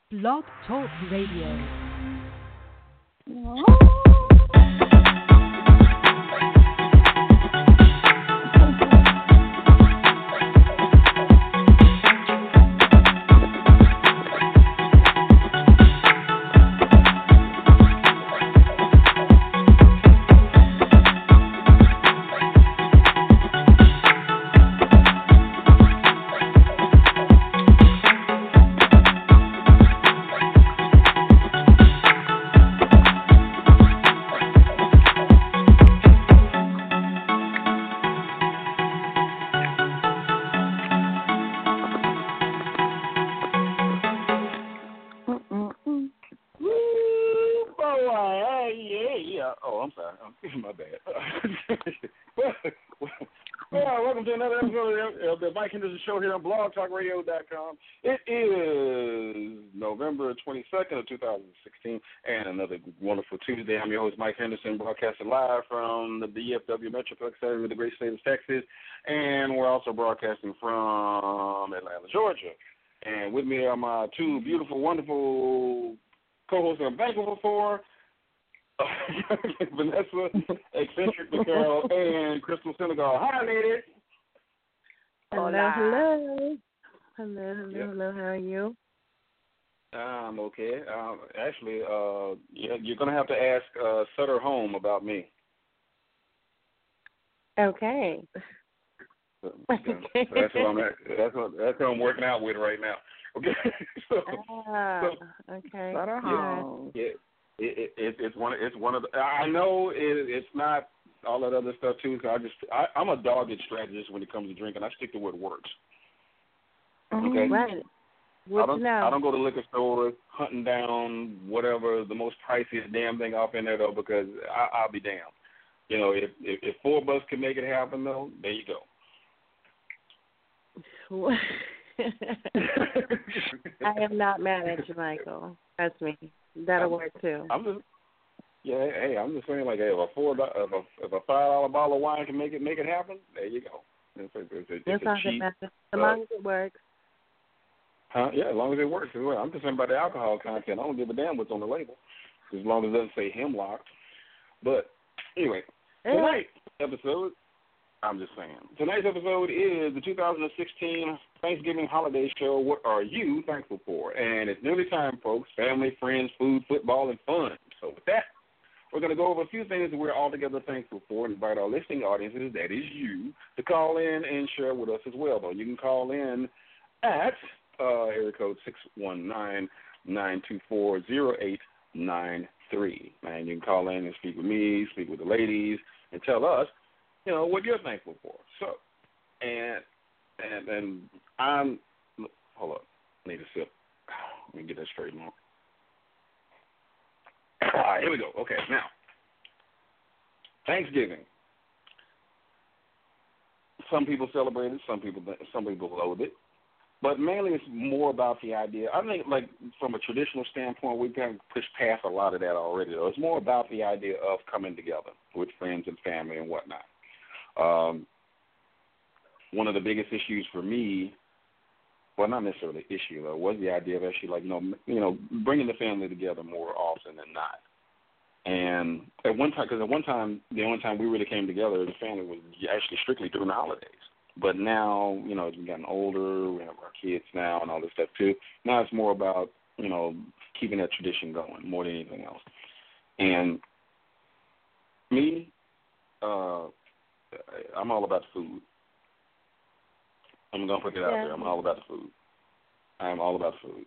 Blog Talk Radio. My bad. Well, welcome to another episode of the Mike Henderson Show here on blogtalkradio.com. It is November 22nd of 2016, and another wonderful Tuesday. I'm your host, Mike Henderson, broadcasting live from the DFW Metroplex area of the great state of Texas, and we're also broadcasting from Atlanta, Georgia. And with me are my two beautiful, wonderful co-hosts I'm thankful for, Vanessa, Eccentric McCarroll, and Crystal Senegal. Hi, ladies. Hello. How are you? I'm okay. Actually, you're going to have to ask Sutter Home about me. Okay. So that's what I'm at. That's what I'm working out with right now. Okay. Okay. Sutter Home. Yeah. It's one of the. I know it's not all that other stuff too. Cause I'm a dogged strategist when it comes to drinking. I stick to what works. Okay. Right. I don't go to liquor stores hunting down whatever the most priciest damn thing off in there though, because I'll be damned. You know, if four of us can make it happen though, there you go. I am not mad at you, Michael. Trust me. That'll work too. I'm just saying, like, hey, if a $5 bottle of wine can make it happen, there you go. It's a cheap, as long as it works. Huh? Yeah, as long as it works as well. I'm just saying about the alcohol content. I don't give a damn what's on the label, as long as it doesn't say hemlock. But anyway, tonight's episode. I'm just saying. Tonight's episode is the 2016 Thanksgiving holiday show, What Are You Thankful For? And it's nearly time, folks. Family, friends, food, football, and fun. So with that, we're going to go over a few things that we're all together thankful for and invite our listening audiences, that is you, to call in and share with us as well. Though you can call in at area code 619-924-0893. And you can call in and speak with me, speak with the ladies, and tell us, you know, what you're thankful for. So, and I'm, hold up, I need a sip. Let me get that straight now. All right, here we go. Okay, now, Thanksgiving. Some people celebrate it, some people loathe it, but mainly it's more about the idea. I think, like, from a traditional standpoint, we've kind of pushed past a lot of that already, though. It's more about the idea of coming together with friends and family and whatnot. One of the biggest issues for me, well, not necessarily an issue, though, was the idea of actually, like, bringing the family together more often than not. And at one time, the only time we really came together as a family was actually strictly during the holidays. But now, you know, as we've gotten older, we have our kids now and all this stuff too. Now it's more about, you know, keeping that tradition going more than anything else. And me, I'm all about the food. I'm going to put it out there. I'm all about the food. I am all about the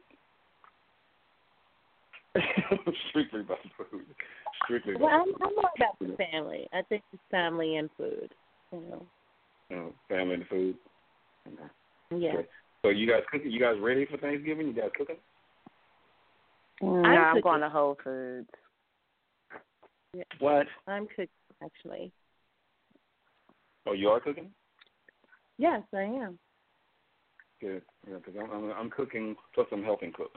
food. Strictly about the food. Strictly about the food. I'm more about the family. I think it's family and food. You know, family and food. Yeah. Okay. So you guys cooking? You guys ready for Thanksgiving? You guys cooking? No, I'm going to Whole Foods. Yeah. What? I'm cooking, actually. Oh, you are cooking? Yes, I am. Good. Yeah, because I'm cooking, plus I'm helping cook.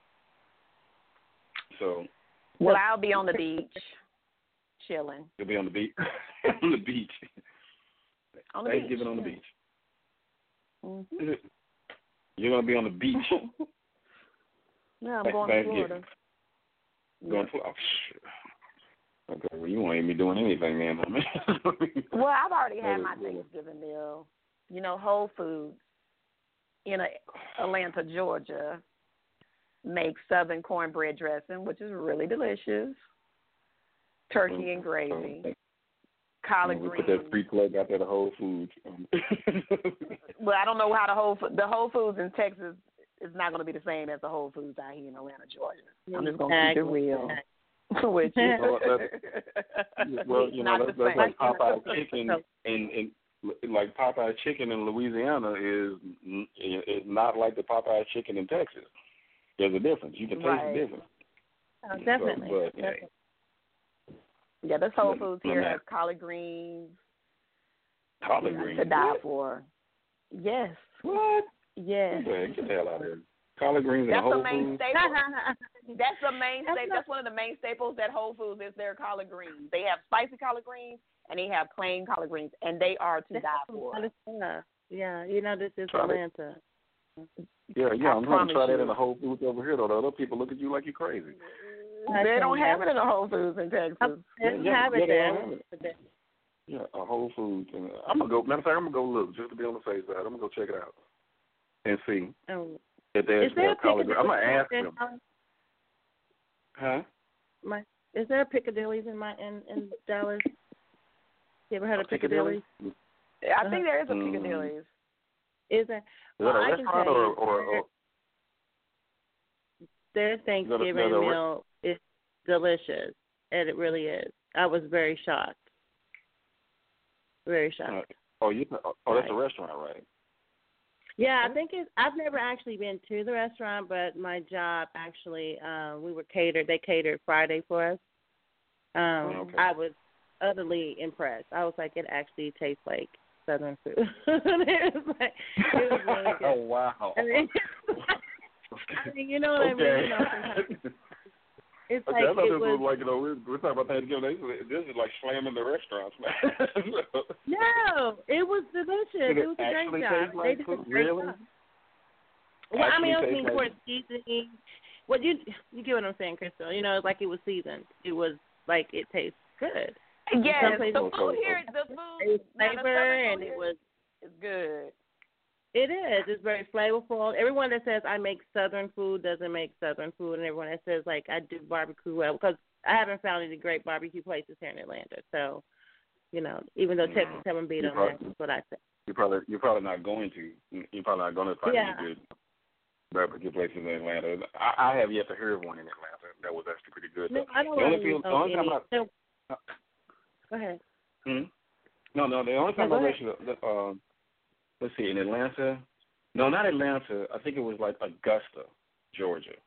So. Well, I'll be on the beach, chilling. You'll be on the beach. On the beach. Thanksgiving on the beach. Mm-hmm. You're gonna be on the beach. Yeah, I'm going to Florida. Going to Florida? Oh, shit. Okay, well, you won't be doing anything, man. Well, I've already had my Thanksgiving meal. You know, Whole Foods in Atlanta, Georgia, makes Southern cornbread dressing, which is really delicious. Turkey and gravy. Collard greens. Put that free plug out there to Whole Foods. Well, I don't know how the Whole Foods in Texas is not going to be the same as the Whole Foods out here in Atlanta, Georgia. I'm just going to keep it real. With you. Well, you know, that's like Popeye's chicken and like Popeye's chicken in Louisiana is not like the Popeye's chicken in Texas. There's a difference. You can taste the difference. Oh, definitely. Yeah, this Whole Foods here has collard greens. Collard greens to die for. Yes. What? Yes. Get the hell out of here. Collard greens and Whole Foods. That's the main staple. That's one of the main staples at Whole Foods is their collard greens. They have spicy collard greens and they have plain collard greens, and they are to die for. Yeah, you know this is Atlanta. Yeah, I'm going to try that in the Whole Foods over here, though. The other people look at you like you're crazy. They don't have it in the Whole Foods in Texas. They don't have it there. Yeah, a Whole Foods. And I'm going to go, matter of fact, I'm going to go look just to be on the safe side. I'm going to go check it out and see. If there's collard greens. I'm going to ask them. Huh? Is there a Piccadilly's in Dallas? You ever heard of Piccadilly's? I think there is a Piccadilly's. Is there? Is that a restaurant or their Thanksgiving meal is delicious, and it really is. I was very shocked. Very shocked. That's a restaurant, right? Yeah, I think I've never actually been to the restaurant, but my job actually, we were catered. They catered Friday for us. I was utterly impressed. I was like, it actually tastes like Southern food. It was really good. Oh, wow. I mean, you know what I mean? You know, sometimes it's like I thought this was like, you know, we're talking about Thanksgiving. This is like slamming the restaurants, man. No, it was delicious. It was a great job. Like they did a great really? job. Well, I mean, I was mean for seasoning. Well, you get what I'm saying, Crystal. You know, it's like it was seasoned. It was like it tastes good. Yes, the food here, the food, flavor, and it was good. It is. It's very flavorful. Everyone that says I make Southern food doesn't make Southern food, and everyone that says like I do barbecue well, because I haven't found any great barbecue places here in Atlanta. So, you know, even though Texas haven't beat them, that's what I say. You're probably not going to. You're probably not going to find any good barbecue places in Atlanta. I have yet to hear of one in Atlanta that was actually pretty good. No, I don't Go ahead. No. The only time I actually, let's see, in Atlanta. No, not Atlanta. I think it was like Augusta, Georgia,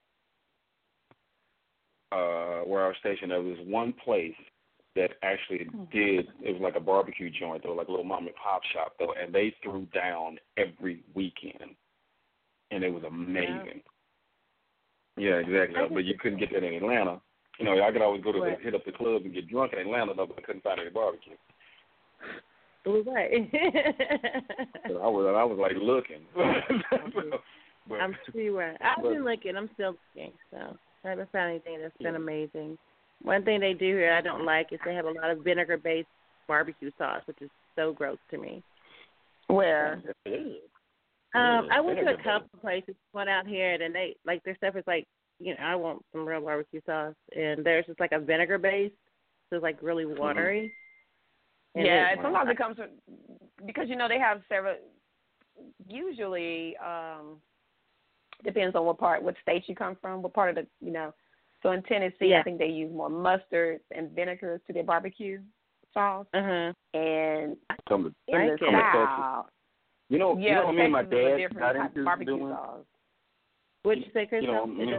where I was stationed. There was one place that actually did. It was like a barbecue joint, or like a little mom and pop shop, though, and they threw down every weekend, and it was amazing. Yeah, exactly. But you couldn't get that in Atlanta. You know, I could always go to hit up the club and get drunk in Atlanta, but I couldn't find any barbecue. Right. I was like looking. I'm sure you were. I've been looking. I'm still looking. So I haven't found anything that's been amazing. One thing they do here I don't like is they have a lot of vinegar-based barbecue sauce, which is so gross to me. Where? I went to a couple of places. One out here, and they like their stuff is like, you know, I want some real barbecue sauce, and theirs is like a vinegar base, so it's like really watery. Yeah, sometimes it comes from, because, you know, they have several, usually depends on what state you come from, what part of the, you know. So in Tennessee, I think they use more mustard and vinegar to their barbecue sauce. And in the South, you know, me and my dad got into barbecue doing. Sauce. What did you say, Chris? Me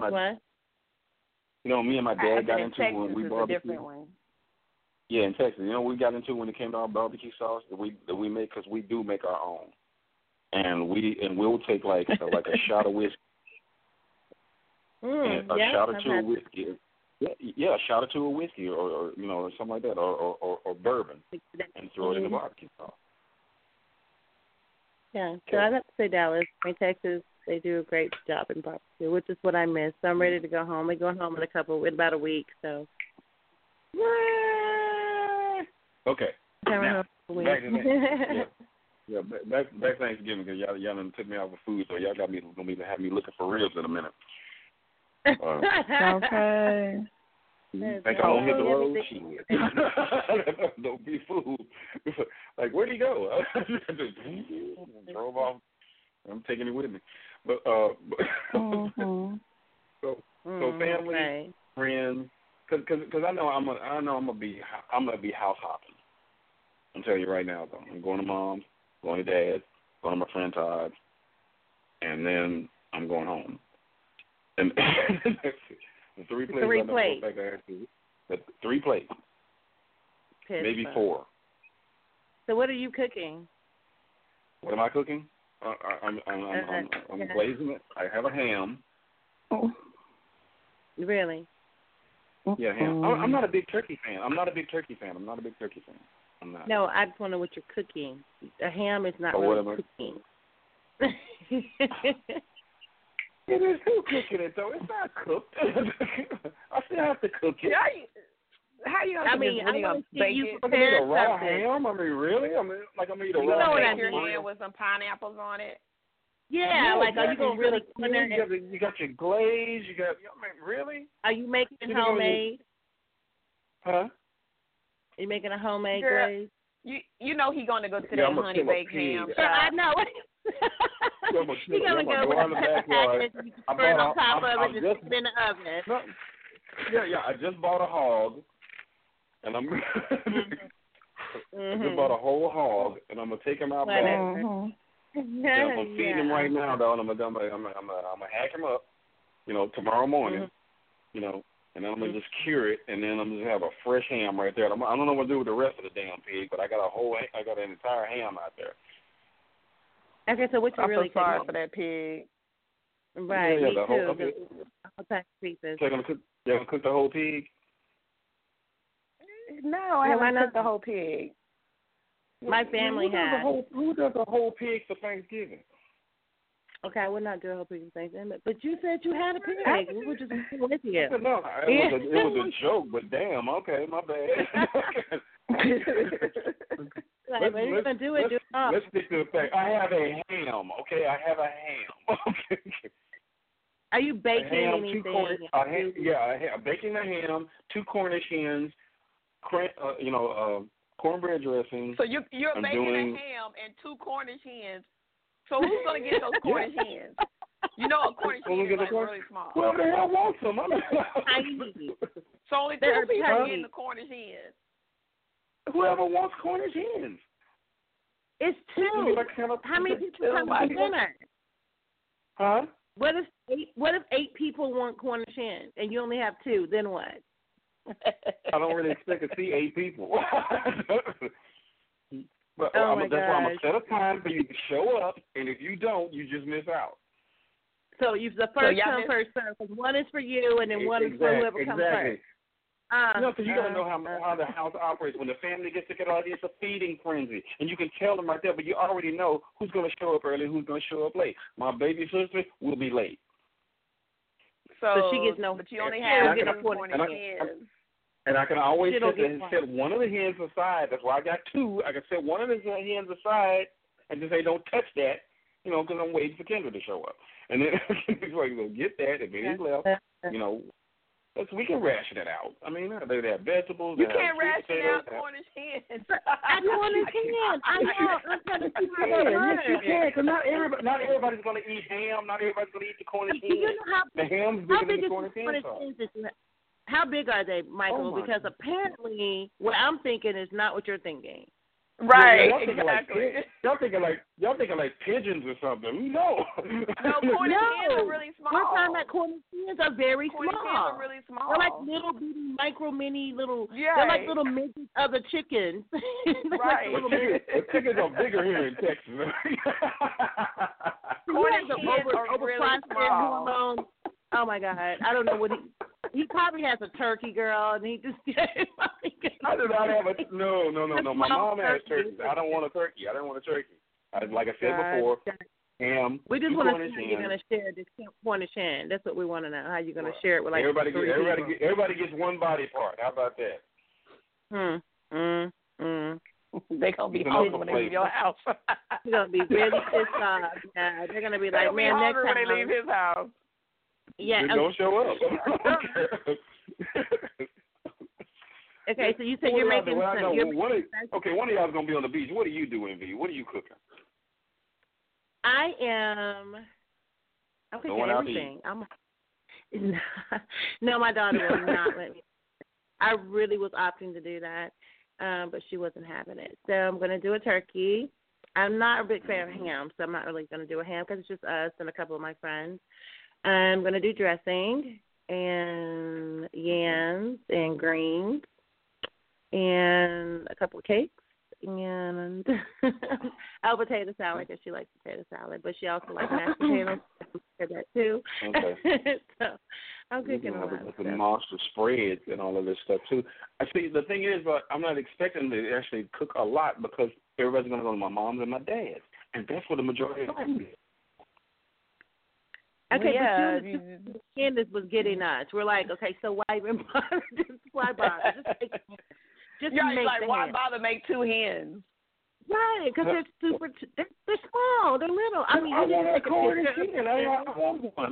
and my dad got into when we barbecue. Yeah, in Texas, you know, we got into when it came to our barbecue sauce that we make, because we do make our own, and we'll take like a shot of whiskey, and a shot or two of whiskey, a shot or two of whiskey, or you know, or something like that, or bourbon, and throw it in the barbecue sauce. Yeah, so I'd have to say Dallas. I mean, Texas, They do a great job in barbecue, which is what I miss. So I'm ready to go home. We're going home in about a week. So. Okay. Now, back Thanksgiving, because y'all done took me out for food, so y'all gonna be have me looking for ribs in a minute. Okay. Think I don't hit the road? Shit. Don't be fooled. Like, where'd he go? Drove off. I'm taking it with me. But so family, friends, because I know I'm gonna be house hopping. I'm telling you right now, though. I'm going to Mom's, going to Dad's, going to my friend Todd's, and then I'm going home. And the 3 plates. 3 plates. 3 plates. Maybe 4. So what are you cooking? What am I cooking? I'm glazing it. I have a ham. Oh. Really? Yeah, ham. I'm not a big turkey fan. I'm not. No, I just want to know what you're cooking. A ham is not really cooking. It is who cooking it though. It's not cooked. I still have to cook it. How you gonna? I mean, I want to see you I'm gonna eat a raw ham. I mean, really? I'm gonna eat a raw ham. You know what I mean? Your ham with some pineapples on it. Yeah, like are you gonna really? You got your glaze. You got. I mean, really? Are you making it homemade? Huh? You making a homemade glaze? You know he gonna go to that honey baked ham. I know. He's gonna go with the package. You can put it on top of it and stick it in the oven. No, yeah. I just bought a hog, and I'm. I just bought a whole hog, and I'm gonna take him out back. I'm feeding him right now, though, and I'm gonna hack him up, tomorrow morning, and then I'm gonna just cure it, and then I'm gonna have a fresh ham right there. I don't know what to do with the rest of the damn pig, but I got an entire ham out there. Okay, so what you really sorry for that pig. Right, me too. I'll pack pieces. So you're gonna cook the whole pig? No, I haven't cooked the whole pig. My family has. Who does a whole pig for Thanksgiving? Okay, I would not do a whole pig for Thanksgiving, but you said you had a pig. We were just with you. No, it was a joke, but damn, okay, my bad. Let's stick to the fact. I have a ham, okay? I have a ham. Okay. Are you baking anything? Baking a ham, 2 Cornish hens, cornbread dressing. So you're baking a ham and 2 Cornish hens. So who's going to get those Cornish hens? A Cornish hen is like really small. Whoever the hell wants them. So only 2 people are getting the Cornish hens. Whoever wants Cornish hens. It's 2. How many people come to dinner? Huh? What if 8 people want Cornish hens and you only have 2? Then what? I don't really expect to see 8 people. But that's why I'm going to set a time for you to show up, and if you don't, you just miss out. So the first come, first serve. One is for you, and then one is for whoever comes first. Because you got to know how the house operates. When the family gets together, it's a feeding frenzy. And you can tell them right there, but you already know who's going to show up early and who's going to show up late. My baby sister will be late. So she gets no. But you only have 20 hens. And I can always set one of the hens aside. That's why I got 2. I can set one of the hens aside and just say, don't touch that, because I'm waiting for Kendra to show up. And then before you go get that, if it is left, we can ration it out. I mean, they have vegetables. You can't ration out Cornish hens. I Cornish hens. I know. I'm trying to see how that works. Yes, you can, because not everybody's going to eat ham. Not everybody's going to eat the Cornish hens. You know the ham's bigger than the Cornish hens. How big are they, Michael? Because apparently what I'm thinking is not what you're thinking. Right, exactly. Y'all thinking like pigeons or something. No. No, Cornish hens are really small. We're talking about Cornish hens are very small. Cornish hens are really small. They're like little bitty, mini little. Yeah. They're like little midgets of the chickens. Right. Chickens are bigger here in Texas. Cornish hens are really small. Hormones. Oh my God! I don't know what he probably has a turkey, girl, and he just. I do not have a no. My mom has turkey. I don't want a turkey. Like I said before, ham. We just want to see how you're going to share this Cornish hen. That's what we want to know. How you're going to share it with like everybody gets one body part. How about that? They're going to be hungry when they leave your house. They're going to be really pissed off. Yeah, they're going to be like, man, next time. When they leave his house. Yeah. They don't show up. Okay, so you said you're making one of y'all's going to be on the beach. What are you doing, V? What are you cooking? I'm cooking everything. No, my daughter will not let me. I really was opting to do that, but she wasn't having it. So I'm going to do a turkey. I'm not a big fan of ham, so I'm not really going to do a ham because it's just us and a couple of my friends. I'm going to do dressing and yams and greens and a couple of cakes and a potato salad because she likes potato salad, but she also likes mashed potatoes. I that too. Okay. So I'm cooking a lot of the monster spreads and all of this stuff too. I see. The thing is, I'm not expecting to actually cook a lot because everybody's going to go to my mom's and my dad's, and that's where the majority of the food is. Okay, but Candace was getting us. We're like, okay, so why even bother? Why bother? Just make like, why hen. bother make two hens? Right, because they're super. They're small. They're little. I mean, I you want take a picture. I want one.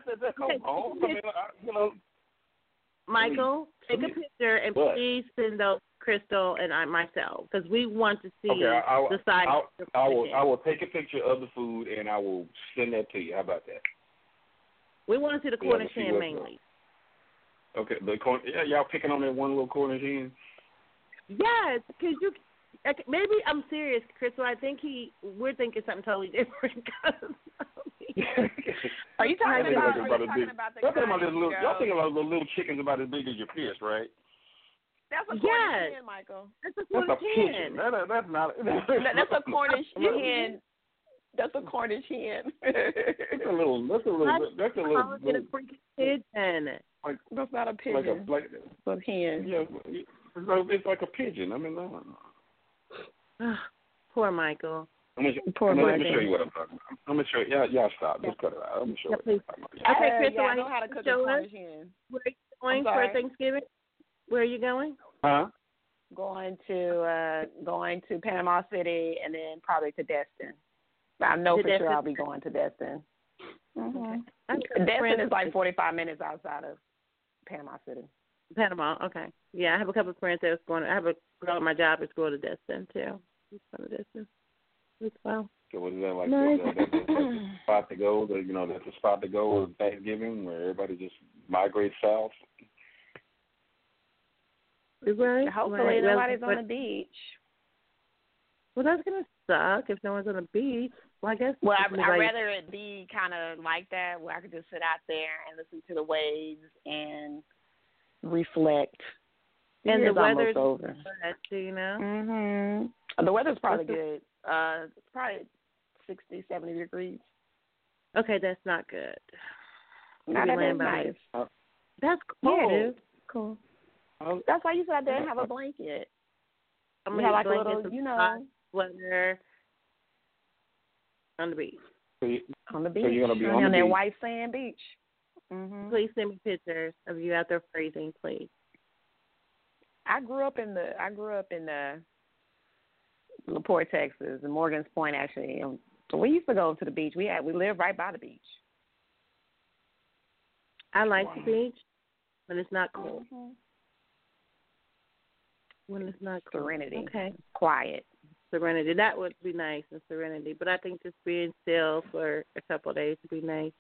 Michael, take a picture and please send those Crystal and myself because we want to see the size. I will take a picture of the food and I will send that to you. How about that? We want to see the Cornish hen mainly. Okay, y'all picking on that one little Cornish hen? Yes, because maybe I'm serious, Crystal. I think we're thinking something totally different. Are you talking about the y'all thinking about the little chickens about as big as your fist, right? That's a Cornish hen, Michael. That's a Cornish hen. That's not. That's a Cornish hen. That's a Cornish hen. That's a little. Get a freaking pigeon. That's not a pigeon. It's a hen. Yeah, it's like a pigeon. I mean, poor Michael. Let me show you what I'm talking about. I'm gonna show you. Y'all stop. Just cut it out. I'm gonna show you. Okay, Chris, I know how to cook a Cornish hen. Where are you going for Thanksgiving? Where are you going? Going to Panama City and then probably to Destin. I know for sure I'll be going to Destin. Okay. Destin is like 45 minutes outside of Panama City. Panama, okay. Yeah, I have a couple of friends that was going. I have a girl at my job that's going to Destin too. She's going to Destin as well. So was that like the spot to go? That's the spot to go with Thanksgiving where everybody just migrates south. Right. Hopefully nobody's on the beach. Well, that's gonna suck if no one's on the beach. Well, I guess. Well, I'd rather it be kind of like that, where I could just sit out there and listen to the waves and reflect. And the weather's over. Good, you know. Mhm. The weather's probably good. It's probably 60, 70 degrees. Okay, that's not good. Not that nice. That's cool. Yeah, it is. Cool. That's why you said I didn't have a blanket. I'm gonna have like a little, sweater on the beach. On the beach. So you're gonna be on that white sand beach. Mm-hmm. Please send me pictures of you out there freezing, please. I grew up in LaPorte, Texas, and Morgan's Point actually. So we used to go to the beach. We lived right by the beach. I like the beach, but it's not cold. Mm-hmm. When it's not cold. Serenity. Okay. Quiet. Serenity. That would be nice in serenity. But I think just being still for a couple of days would be nice.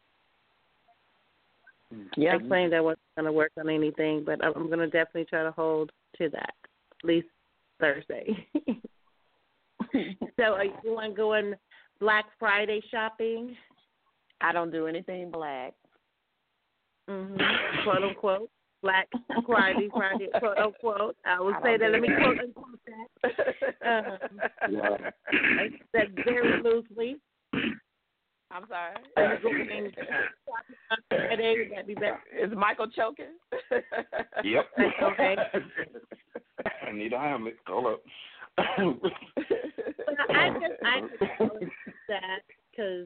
Yeah. I explained I wasn't going to work on anything, but I'm going to definitely try to hold to that, at least Thursday. So are you going Black Friday shopping? I don't do anything black. Mm-hmm. Quote, unquote. Black Friday, quote, unquote. I will say that. Let me quote, unquote that. That very loosely. I'm sorry. That'd be better. Is Michael choking? Yep. Okay. I need a Hamlet. Hold up. I just that because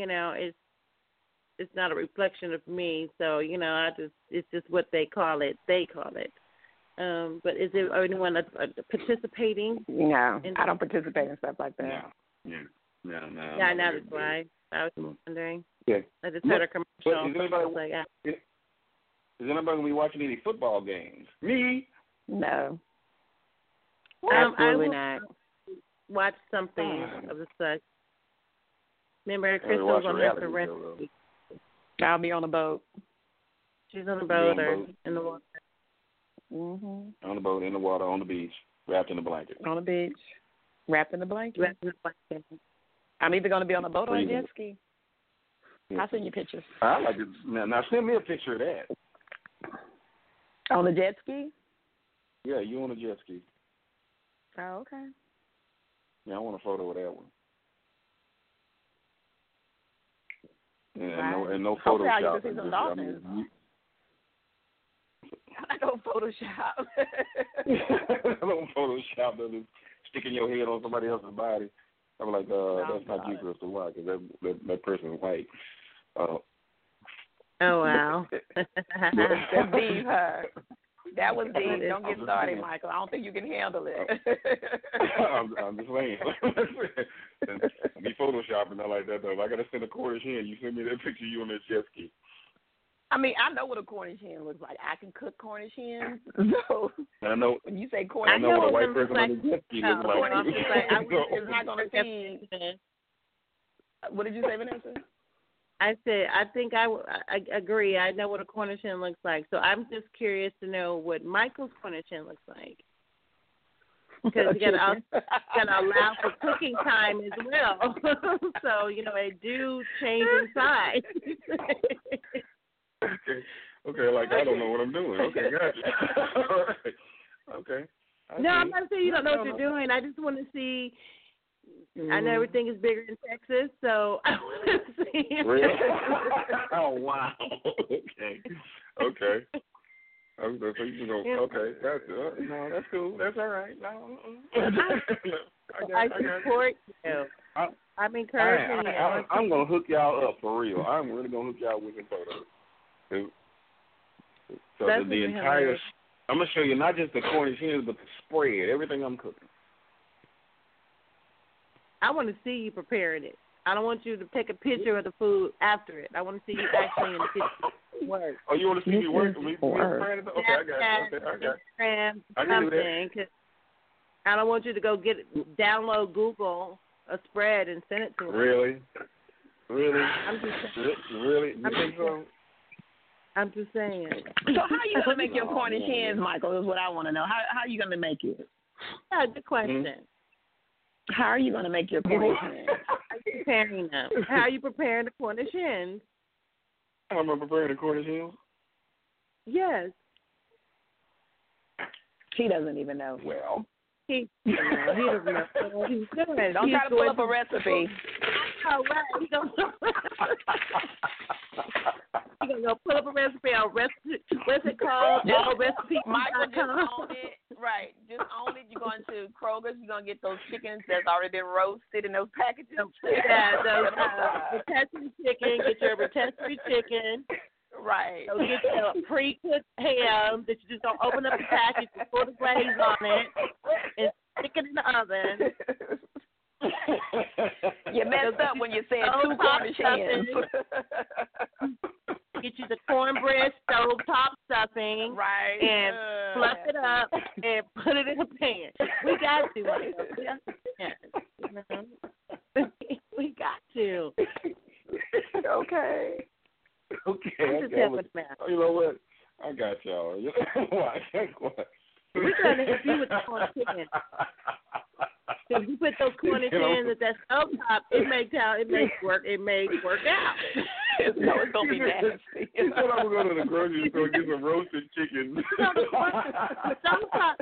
it's not a reflection of me. So it's just what they call it. They call it. But is there anyone participating? No, I don't participate in stuff like that. No. Yeah, now that's why I was wondering. Yeah. I just heard a commercial. Is anybody going to be watching any football games? Me? No. Absolutely not. Watch something of the such. Remember, Crystal's on her recipe. I'll be on the boat. She's on the boat or in the water. Mm-hmm. On the boat, in the water, on the beach, wrapped in a blanket. On the beach, wrapped in a blanket. I'm either going to be on a boat or a jet ski. Yeah. I'll send you pictures. I like it. Now send me a picture of that. On the jet ski? Yeah, you on a jet ski. Oh, okay. Yeah, I want a photo of that one. Right. And no Photoshop. I don't Photoshop. I don't Photoshop. That is sticking your head on somebody else's body. I'm like, that's not you, Crystal. Why? Because that person is white. Oh, wow. That's deep, huh? That was deep. Don't get started, Michael. I don't think you can handle it. I'm just saying. Be photoshopping not like that, though. If I got to send a Cornish hen, you send me that picture of you on that jet ski. I mean, I know what a Cornish hen looks like. I can cook Cornish hens. So I know. When you say Cornish, I know what a white person on the jet ski looks like. It's not going to feed. What did you say, Vanessa? I said, I think I agree. I know what a Cornish hen looks like. So I'm just curious to know what Michael's Cornish hen looks like. Because you got to allow for cooking time as well. So, they do change in size. Okay, like I don't know what I'm doing. Okay, gotcha. All right. Okay. No, I'm not saying you don't know what you're doing. I just want to see. I know everything is bigger in Texas, so I want to see. Really? Oh, wow. Okay. So you know, okay, gotcha. No, that's cool. That's all right. No. I support you. I'm encouraging you. I'm going to hook y'all up for real. I'm really going to hook y'all with some photos. So the entire, I'm going to show you not just the Cornish hens, but the spread, everything I'm cooking. I want to see you preparing it. I don't want you to take a picture of the food after it. I want to see you actually in the kitchen work. Oh, you want to see me work? Okay, I got you. I can do that. I don't want you to go download Google a spread and send it to me. Really? I'm just saying. Really? You think so? I'm just saying. So how are you going to make your Cornish hens, Michael, is what I want to know. How are you going to make it? Yeah, good question. How are you going to make your Cornish hens? How are you preparing them? How are you preparing the Cornish hens? How am I preparing the Cornish hens? Yes. He doesn't even know. Well. He doesn't know what he's doing. Don't try to pull up a recipe. Oh, right. He's going to go pull up a recipe on what's it called? Recipe. Michael, just own it. Right. Just own it. You're going to Kroger's. You're going to get those chickens that's already been roasted in those packages. Yeah, those rotisserie chicken. Get your rotisserie chicken. Right. So get your pre-cooked ham that you just don't open up the package, you put the glaze on it, and stick it in the oven. You messed up when you said 2 Cornish hens. Get you the cornbread stovetop stuffing, right? And fluff it up and put it in a pan. We got to, we got to. Okay. You know what? I got y'all. We're trying to help you with the corn chicken. If you put those Cornish hens at that stovetop, it may work out. No, it's gonna be nasty. He said I'm gonna go to the grocery store and get some roasted chicken. Stovetop.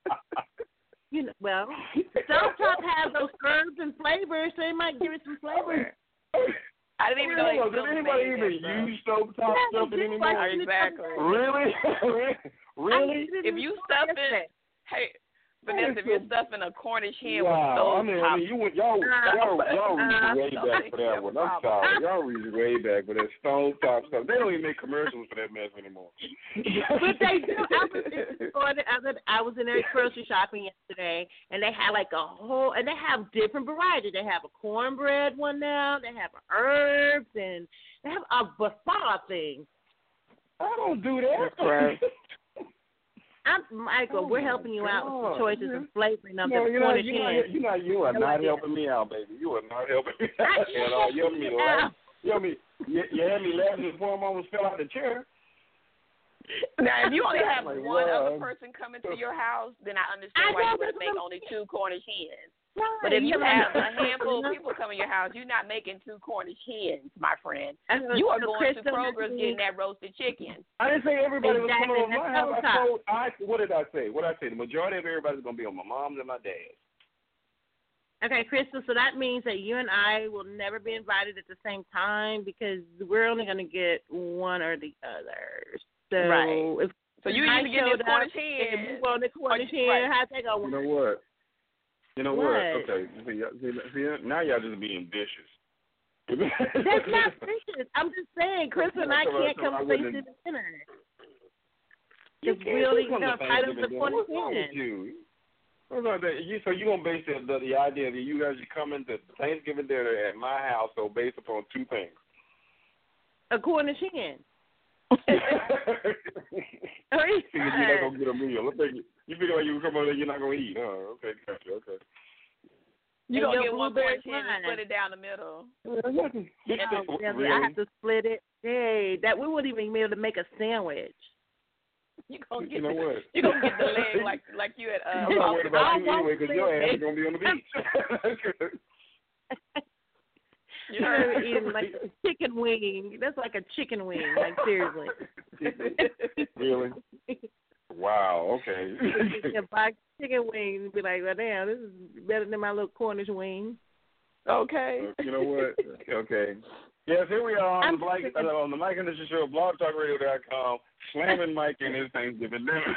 Stovetop has those herbs and flavors, so it might give it some flavor. I didn't even know. Did anybody even use stovetop stuffing anymore? Exactly. Really? Really? If you stuff it, hey, Vanessa, if you're stuffing a Cornish hen with wow. stove I mean, y'all reach way back for that one. I'm sorry. Y'all reach way back for that stove top stuff. They don't even make commercials for that mess anymore. But they do. I was in their grocery shopping yesterday, and they had like and they have different varieties. They have a cornbread one now. They have herbs, and they have a buffet thing. I don't do that. That's right. Michael, we're helping you out with the choices and flavoring of the Cornish hen. You are not helping me out, baby. You are not helping me out at all. You had me laughing before I almost fell out the chair. Now, if you only have one other person coming to your house, then I understand why you would make only 2 Cornish hens. Right. But if you have a handful of people coming to your house, you're not making 2 Cornish hens, my friend. You are going to Kroger's getting that roasted chicken. I didn't say everybody was coming over my house. What did I say? The majority of everybody's going to be on my mom's and my dad's. Okay, Crystal, so that means that you and I will never be invited at the same time because we're only going to get one or the other. So right. So you either get this Cornish hen. If you want the Cornish hen, how they go? You know what? Okay. See, now y'all just being vicious. That's not vicious. I'm just saying, Chris and I can't come to Thanksgiving dinner. You can't really fight over the Cornish hen. So you gonna base the idea that you guys are coming to Thanksgiving dinner at my house so based upon 2 things? A Cornish hen. You figured you're not gonna get a meal. You figure like you come over there, you're not gonna eat, huh? Okay, gotcha. Okay. You gonna get one Cornish hen and split it down the middle. Really? I have to split it. Hey, that we wouldn't even be able to make a sandwich. You gonna get the leg like you at. I'm not worried about you anyway because your ass is gonna be on the beach. You're eating like a chicken wing. That's like a chicken wing. Like seriously. Really? Wow. Okay. Buy chicken wings and be like, well, damn, this is better than my little Cornish wing. Okay. You know what? Okay. Yes, here we are on the Mike and the Show, blogtalkradio.com, slamming Mike and his Thanksgiving dinner.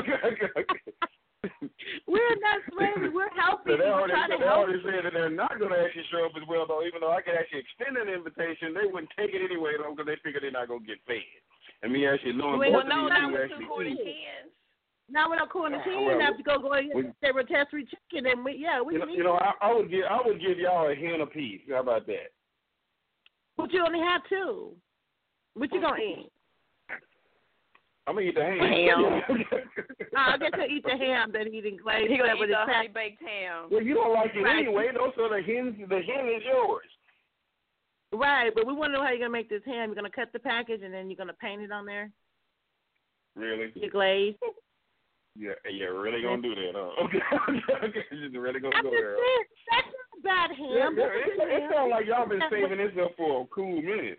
We're not slamming. We're helping. So they already said that they're not going to actually show up as well, though. Even though I could actually extend an invitation, they wouldn't take it anyway, though, because they figure they're not going to get fed. And me actually knowing both of these actually Cornish hens. Now we're not Cornish hen. I have to go ahead and say rotisserie chicken, and we I would give y'all a hen apiece. How about that? But you only have 2. What you gonna eat? I'm gonna eat the ham. I guess he'll eat the ham that he didn't glaze. He's gonna eat the honey baked ham. Well, you don't like it anyway. Though, so the hen is yours. Right, but we want to know how you're gonna make this ham. You're gonna cut the package and then you're gonna paint it on there. Really? You glaze. Yeah, really gonna do that, huh? Okay, you're really gonna go there. That's not bad ham. It sounds like y'all been saving this up for a cool minute.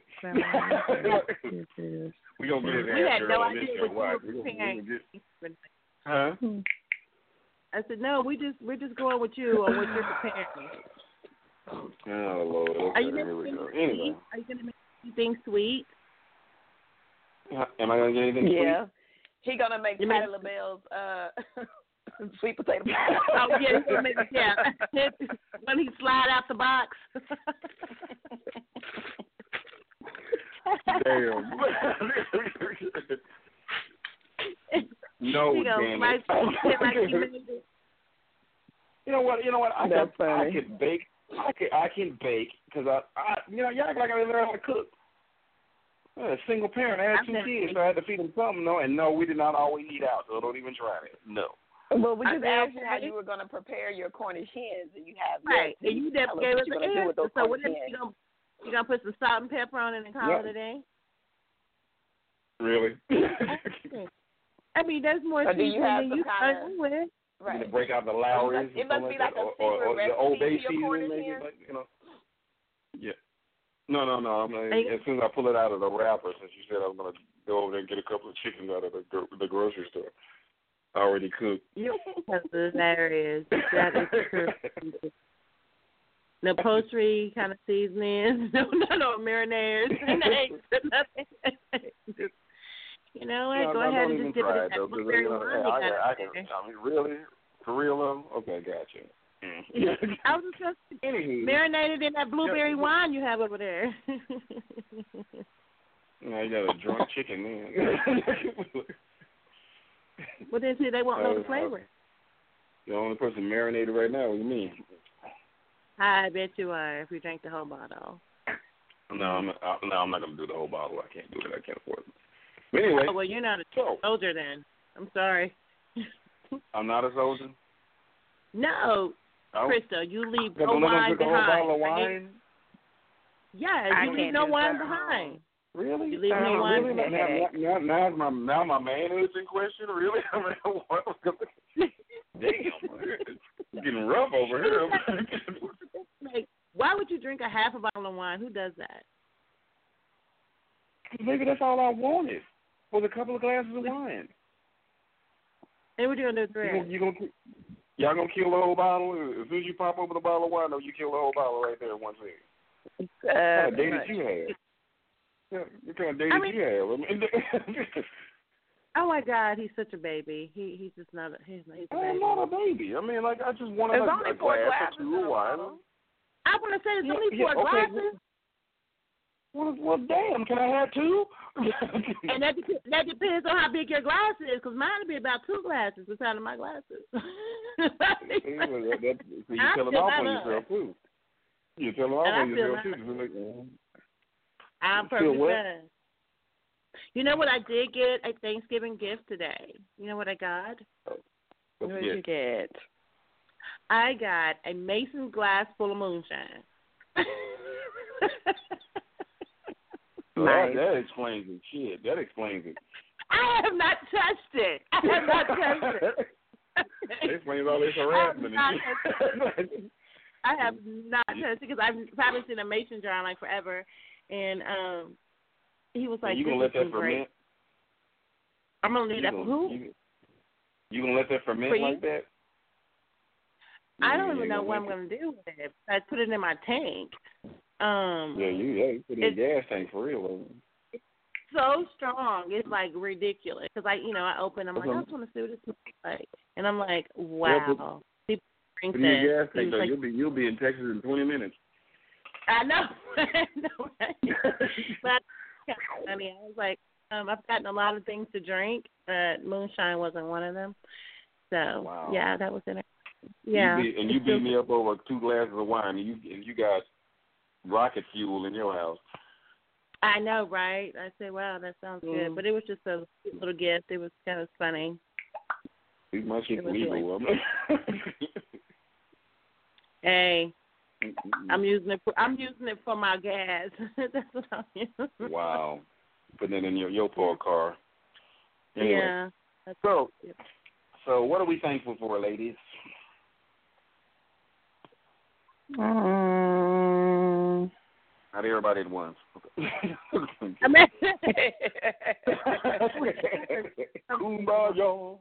We gonna get it We had no on this idea show. what you were preparing. Huh? I said no. We're just going with you on what you're preparing. Oh Lord. Okay, Are you here we go. Anyway. Are you gonna make anything sweet? Am I gonna get anything sweet? Yeah. He gonna make Patti LaBelle's sweet potato pie. Oh yeah, he's gonna make when he slide out the box. Damn. No, damn it. You know what? I can bake. I can bake because y'all act like I didn't learn how to cook. A single parent. I had 2 kids, so I had to feed them something. No, we did not always eat out, so don't even try it. No. Well, we just asked you how you were going to prepare your Cornish hens, and you have right. And you just gave us an answer. So what hens. You gonna put some salt and pepper on it and call it a day? Really? I mean, there's more seasoning than you start with. Right. To break out the Lowry's. It must be like a secret recipe the Old Bay to your Cornish hen. Like, Yeah. No. As soon as I pull it out of the wrapper, since you said I was going to go over there and get a couple of chickens out of the grocery store, already cooked. That's hilarious. That is true. No poultry kind of seasonings. No marinades. Nothing. You know what? Go ahead and just dip it in that blueberry wine. I mean, really? For real, though? Okay, gotcha. I was just marinated in that blueberry wine you have over there. Now you got a drunk chicken, man. Well, then, see, they won't know the flavor. The only person marinated right now is me. I bet you are if you drink the whole bottle. No, I'm not going to do the whole bottle. I can't do it. I can't afford it. But anyway. Oh, well, you're not a soldier then. I'm sorry. I'm not a soldier? No. Oh. Krista, you leave no wine behind. A whole bottle of wine? Yes, you leave no wine behind. Really? You leave no wine behind. Now my manhood's in question? Really? I mean, what? Damn. It's getting rough over here. Why would you drink a half a bottle of wine? Who does that? Maybe that's all I wanted, was a couple of glasses of wine. And what are you going to do with the rest? Y'all going to kill the whole bottle? As soon as you pop open the bottle of wine, you kill the whole bottle right there in one second. What kind of date did you have? What kind of date did you have? Oh, my God, he's such a baby. He's just not he's a baby. I'm not a baby. I mean, like, I just wanted a glass or two of wine. I want to say there's only 4 glasses. Well, damn, can I have 2? And that depends on how big your glass is, because mine would be about 2 glasses inside of my glasses. You telling off on yourself, too. You're telling off on yourself, too. I'm perfectly done. You know what I did get a Thanksgiving gift today? You know what I got? What did you get? I got a mason glass full of moonshine. Nice. That explains it. Shit, that explains it. I have not touched it. That explains all this harassment. I have not touched it because I haven't seen a mason jar in like forever. And he was like, you going to let that ferment? I'm going to leave that for who? You going to let that ferment like that? I don't even know what I'm going to do with it. I put it in my tank. You put it in a gas tank for real. It's so strong. It's like ridiculous. Because I open. I'm like, I just want to see what it smells like. And I'm like, wow. People drink that. In your gas tank, though, you'll be in Texas in 20 minutes. I know. Right? But I was like, I've gotten a lot of things to drink. Moonshine wasn't one of them. So yeah, that was interesting. Yeah. You beat me up over 2 glasses of wine, and you got rocket fuel in your house. I know, right? I said, wow, that sounds good. But it was just a little gift. It was kind of funny. These my shit's legal. Hey, I'm using it for my gas. That's what I'm using. Wow. Putting it in your poor car. Anyway. Yeah. So what are we thankful for, ladies? Not everybody at once. Kumbaya.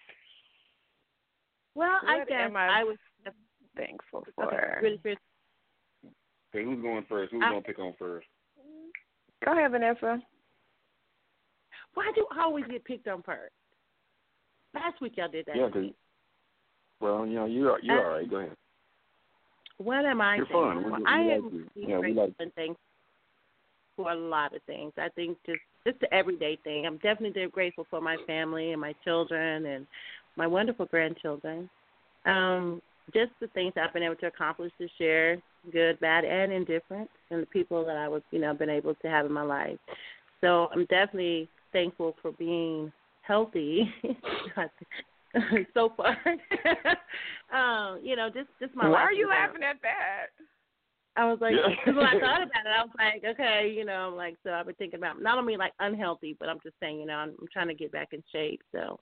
Well, I guess I was thankful for. Okay, who's going first? Who's going to pick on first? Go ahead, Vanessa. Why do I always get picked on first? Last week y'all did that. Yeah, well, you're all right. Go ahead. What am I? You're fun. I am thankful for a lot of things. I think just the everyday thing. I'm definitely grateful for my family and my children and my wonderful grandchildren. Just the things I've been able to accomplish this year, good, bad, and indifferent, and the people that I was, been able to have in my life. So I'm definitely thankful for being healthy so far. Just my life. Why are you laughing at that? I was like, because when I thought about it, I was like, okay, so I've been thinking about not only like unhealthy, but I'm just saying, I'm trying to get back in shape. So,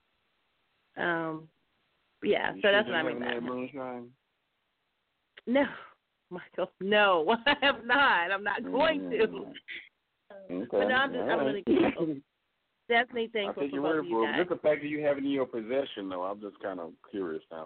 yeah, so that's what I mean. No, Michael, no, I have not. I'm not going to. Okay. But no, I'm really grateful. Definitely thankful for both of you guys. Just the fact that you have it in your possession, though, I'm just kind of curious now.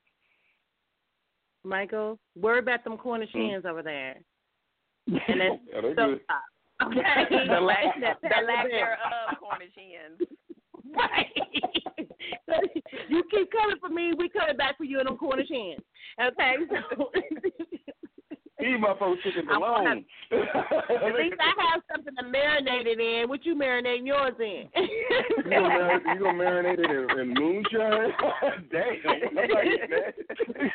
Michael, worry about them corner shins over there. And then they're good. Okay. the lack thereof corner shins. Right. You keep coming for me, we coming back for you in them Cornish hens. Okay, so Eat my folks chicken alone. At least I have something to marinate it in. What you marinating yours in? You gonna marinate it in moonshine? Damn, I'm not eating that.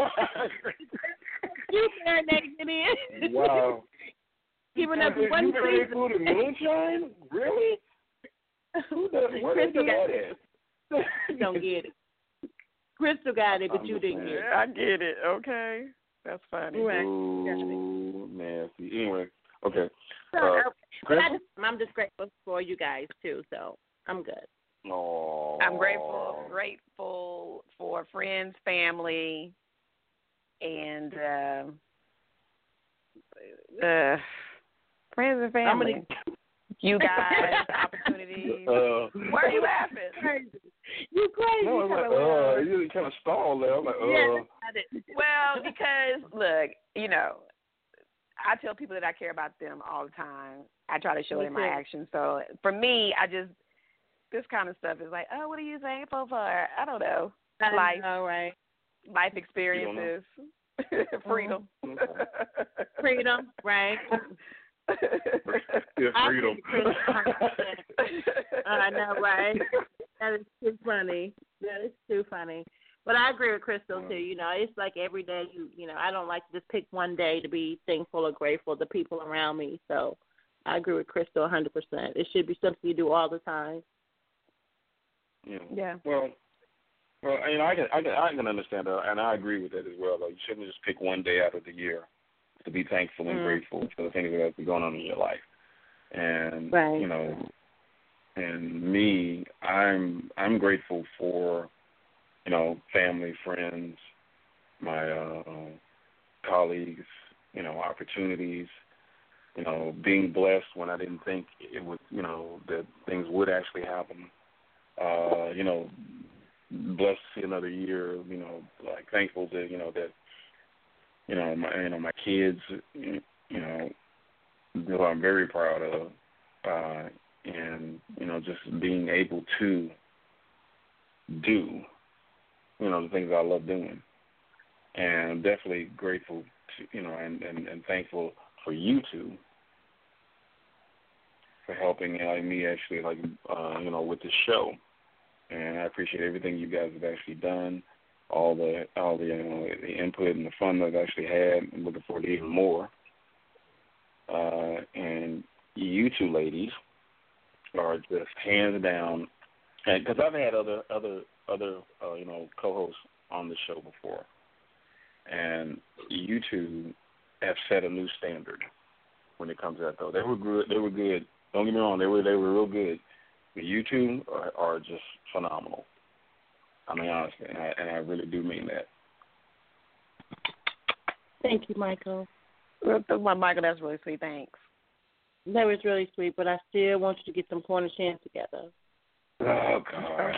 You marinating it in? Wow. Giving up one you marinate food in moonshine? Really? Who does? Where did you get it? You don't get it. Crystal got it, but you didn't get it. I get it. Okay. That's funny. Right. Ooh, nasty. Anyway, okay. I'm just grateful for you guys too, so I'm good. Oh. I'm grateful for friends, family, and friends and family. You guys, opportunities. Why are you laughing? You crazy. No, I'm like, you kind of stalled there. I'm like, Well, because, look, you know, I tell people that I care about them all the time. I try to show it in my actions. So, for me, this kind of stuff is like, oh, what are you thankful for? I don't know. Life. All right. Life experiences. Freedom. Freedom, right. Yeah, freedom. I know, right? That is too funny. That is too funny. But I agree with Crystal too. You know, it's like every day. You know, I don't like to just pick one day to be thankful or grateful to people around me. So I agree with Crystal 100%. It should be something you do all the time. Yeah. Well, you know, I can understand that, and I agree with that as well. Though you shouldn't just pick one day out of the year to be thankful and grateful for the things that have been going on in your life. And you know, and me, I'm grateful for, you know, family, friends, my colleagues, you know, opportunities, you know, being blessed when I didn't think it would, you know, that things would actually happen. You know, blessed to see another year, you know, like thankful that, you know, that, you know, my kids, you know, who I'm very proud of, and, you know, just being able to do, you know, the things I love doing. And I'm definitely grateful to, you know, and thankful for you two for helping me actually, like, you know, with the show. And I appreciate everything you guys have actually done, all the you know, the input and the fun that I've actually had. I'm looking forward to even more. And you two ladies are just hands down, and because I've had other you know, co-hosts on the show before, and you two have set a new standard when it comes to that. Though they were good. Don't get me wrong, they were real good. But you two are just phenomenal. I mean, honestly, and I really do mean that. Thank you, Michael. Michael, that's really sweet. Thanks. That was really sweet, but I still want you to get some Cornish hens together. Oh, God.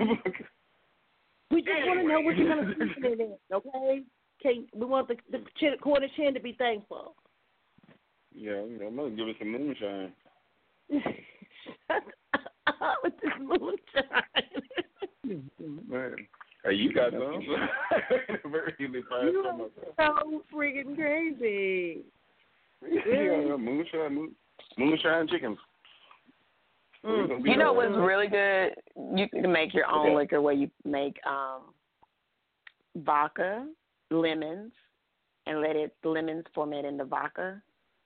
We just want to know what you're going to season it in, okay? We want the Cornish hen to be thankful. Yeah, you know, I'm going to give it some moonshine. Shut up with this moonshine. Man. Hey, you got some. Very easily find some myself. So freaking crazy. Really? Yeah, moonshine chickens. You know what's really good? You can make your own liquor where you make vodka, lemons, and let the lemons ferment in the vodka.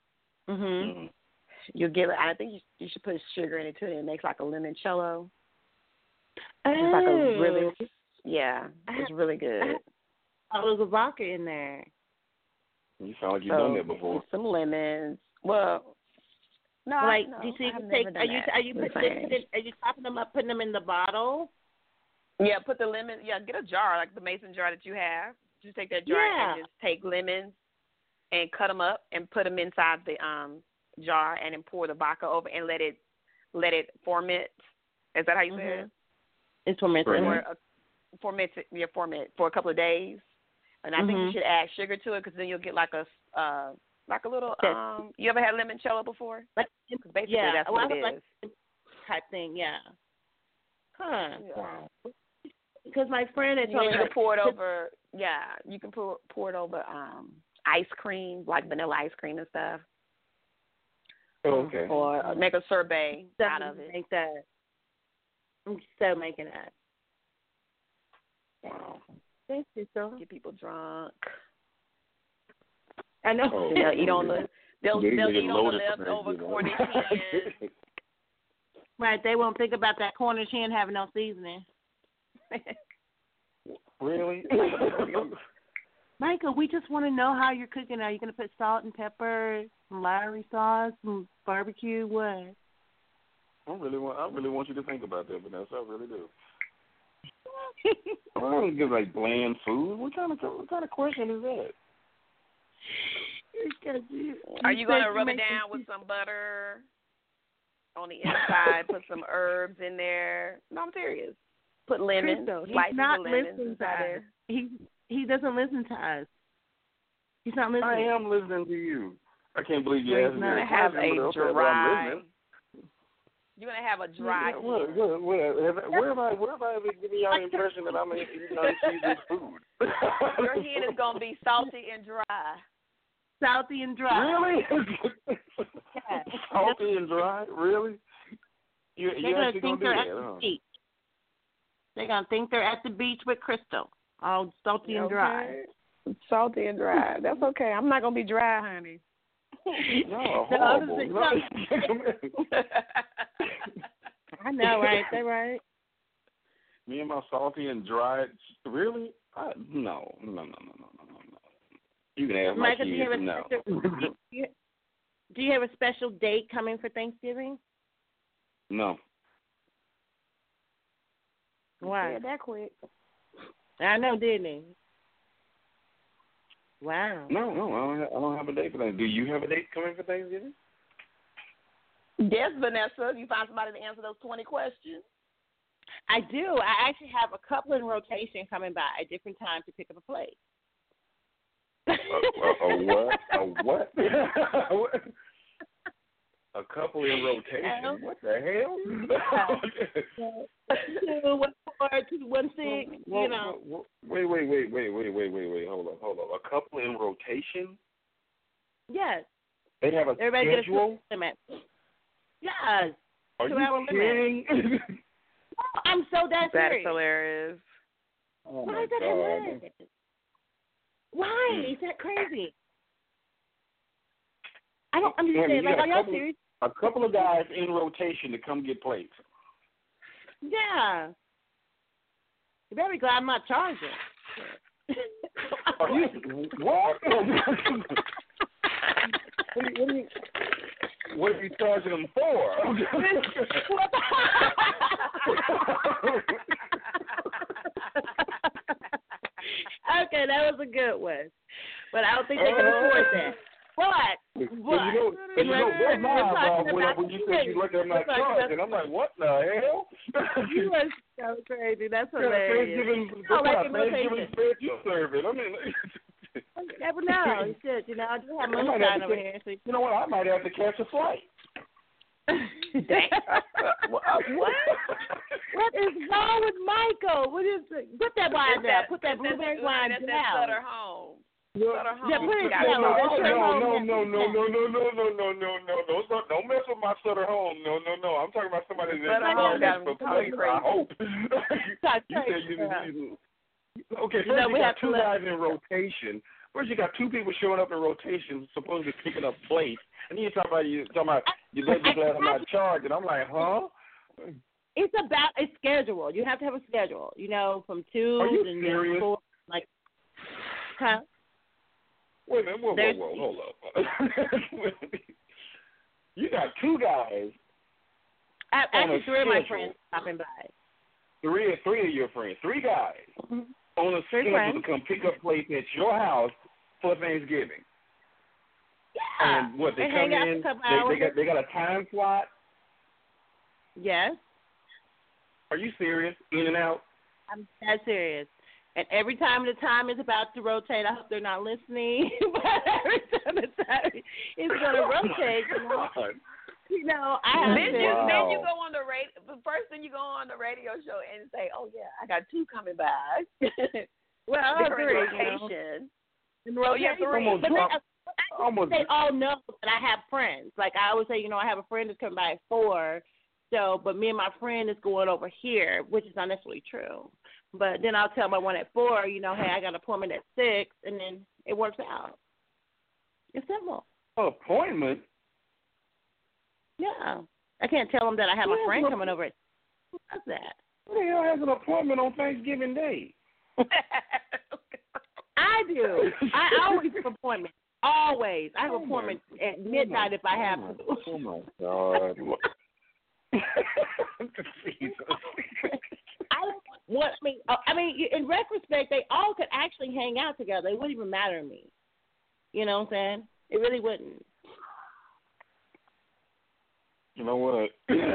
You'll get. I think you should put sugar in it too, and it makes like a limoncello. It's like a really, it's really good. Oh, there's a vodka in there. You sound like you've done that before. Some lemons. Well, no, like no, you see, I've never done that. Are you chopping them up, putting them in the bottle? Yeah, put the lemon. Yeah, get a jar like the mason jar that you have. Just take that jar and just take lemons and cut them up and put them inside the jar and then pour the vodka over and let it ferment. Is that how you say it? It's fermented. Ferment for a couple of days, and I think you should add sugar to it because then you'll get like a little. You ever had limoncello before? Basically, that's what it is. Type thing, yeah. Huh. Wow. Because my friend had told me you can pour it over. Yeah, you can pour it over ice cream, like vanilla ice cream and stuff. Okay. Or make a sorbet out of it. Make that. I'm so making that. Wow. Thank you, so. Get people drunk. I know. Oh, they'll eat on the leftover Cornish hen. Right, they won't think about that Cornish hen having no seasoning. Really? Michael, we just want to know how you're cooking. Are you going to put salt and pepper, some Lowry sauce, some barbecue? What? I really want you to think about that, Vanessa. I really do. I don't give like bland food. What kind of question is that? Are you going to rub it down with some butter on the inside? Put some herbs in there. No, I'm serious. Put lemon, slices of lemons inside there. He doesn't listen to us. He's not listening. I am listening to you. I can't believe you asked me that question. You're going to have a dry Where have I ever given y'all the impression that I'm eating unseasoned food? Your hen is going to be salty and dry. Salty and dry. Really? Yeah. Salty and dry? Really? You're actually going to do that, huh? They're going to think they're at the beach with Crystal. All salty and dry. Salty and dry. That's okay. I'm not going to be dry, honey. No, horrible. I know, right? They're right. Me and my salty and dry. Really? No. You can ask my Michael, kids. No. Do you have a special date coming for Thanksgiving? No. Why? Yeah, that quick. I know, didn't he? Wow. No, I don't have a date for that. Do you have a date coming for Thanksgiving? Yes, Vanessa. You find somebody to answer those 20 questions? I do. I actually have a couple in rotation coming by at different times to pick up a plate. A what? A what? A couple in rotation? What the hell? 2, 1, 4, 2, 1, 6. You know. Wait. Hold up. A couple in rotation? Yes. They have a Everybody schedule? Get a limit. Yes. Are you kidding? I'm so that serious. That's hilarious. Oh Why is that hilarious? Why? Is that crazy? I don't understand. Like, are y'all serious? A couple of guys in rotation to come get plates. Yeah. You better be glad I'm not charging. Are you what? What are you charging them for? Okay, that was a good one. But I don't think they can afford that. But you know where my eyebrows went up when you said you looked at my charging. I'm like, what the hell? You are so crazy. That's hilarious. Thanksgiving special service. I mean, you never know. Shit, you know, I do have moonshine over here. So you know what? I might have to catch a flight. What? What is wrong with Michael? What is it? Put that wine down. Put that blueberry wine down. That's Sutter home. Yeah, put it down. No. Don't mess with my Sutter home. No. I'm talking about somebody that's for place. I hope. Okay, first you got two guys in rotation. First you got two people showing up in rotation, supposedly picking up plates, and then you're talking about you better be glad I'm not charging. I'm like, huh? It's about a schedule. You have to have a schedule. You know, from 2 Are you and serious? 4, like, huh? Wait a minute, whoa, hold up. You got two guys. Actually, 3 of my friends stopping by. Three of your friends. 3 guys on a schedule to come pick up plates at your house for Thanksgiving. Yeah. And what, they come in, they got a time slot? Yes. Are you serious? In and out? I'm that serious. And every time the time is about to rotate, I hope they're not listening. But every time the time is going to rotate, You know, I have then to. Then you go on the radio. First thing you go on the radio show and say, "Oh yeah, I got 2 coming back." Well, different rotation. Oh yeah, 3. But they all know that I have friends. Like I always say, I have a friend that's coming by at 4. So, but me and my friend is going over here, which is not necessarily true. But then I'll tell my one at 4, hey, I got an appointment at 6, and then it works out. It's simple. Appointment? Yeah. I can't tell them that I have my friend coming over. Who does that? Who the hell has an appointment on Thanksgiving Day? I do. I always have appointments. Always. I have appointments at midnight if I have to. Oh, my God. I mean, in retrospect, they all could actually hang out together. It wouldn't even matter to me. You know what I'm saying? It really wouldn't. You know what?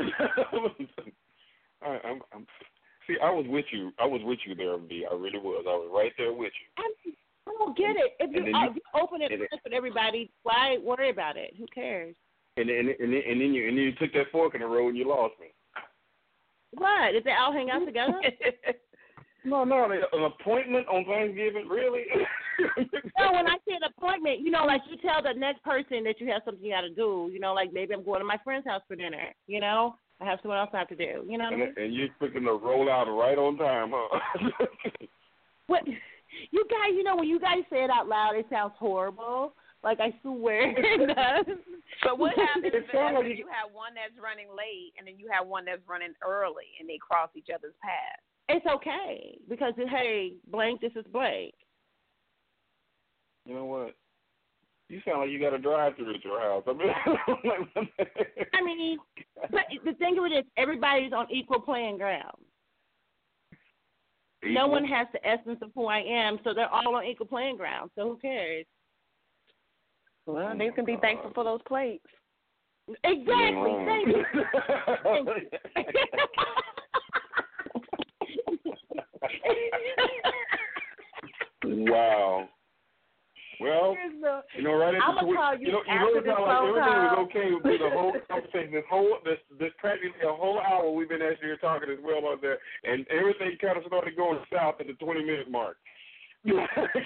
See, I was with you. I was with you there, B. I really was. I was right there with you. I don't get it. If you open it with everybody, why worry about it? Who cares? And then you took that fork in the road and you lost me. What? Did they all hang out together? No, an appointment on Thanksgiving, really? No, when I say an appointment, like you tell the next person that you have something you got to do. Like maybe I'm going to my friend's house for dinner. I have someone else I have to do. You know what I mean? And you're picking the roll out right on time, huh? What? You guys, when you guys say it out loud, it sounds horrible. Like, I swear it does. But what happens if you have one that's running late and then you have one that's running early and they cross each other's paths? It's okay because, hey, blank, this is blank. You know what? You sound like you got a drive-through at your house. I mean, but the thing of it is everybody's on equal playing ground. Equal? No one has the essence of who I am, so they're all on equal playing ground. So who cares? Well, they can be thankful for those plates. Exactly. Thank you. Wow. Well, right at the call you after this phone call. Everything was okay with the whole conversation. This practically a whole hour we've been actually here talking as well out there, and everything kind of started going south at the 20-minute mark. No,